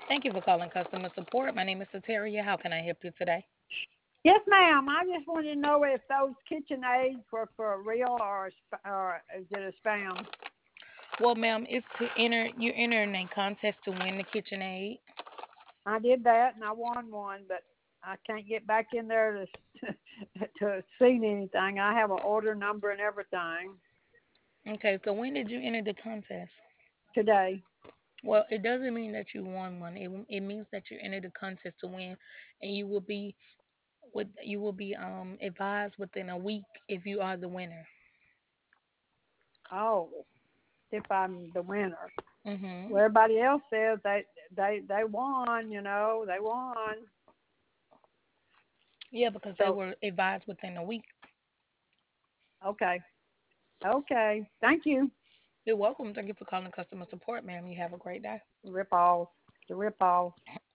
Thank you for calling customer support. My name is Sateria. How can I help you today? Yes, ma'am. I just wanted to know if those kitchen aids were for real or is it a spam? Well, ma'am, it's to enter. You're entering a contest to win the KitchenAid. I did that and I won one, but I can't get back in there to to see anything. I have an order number and everything Okay, so when did you enter the contest? today. Well, it doesn't mean that you won one. It means that you entered the contest to win, and you will be advised within a week if you are the winner. Oh, if I'm the winner. Mhm. Well, everybody else says they won. They won. Yeah, because they So were advised within a week. okay, okay. Thank you. You're welcome. Thank you for calling customer support, ma'am. You have a great day. Rip off. The rip off.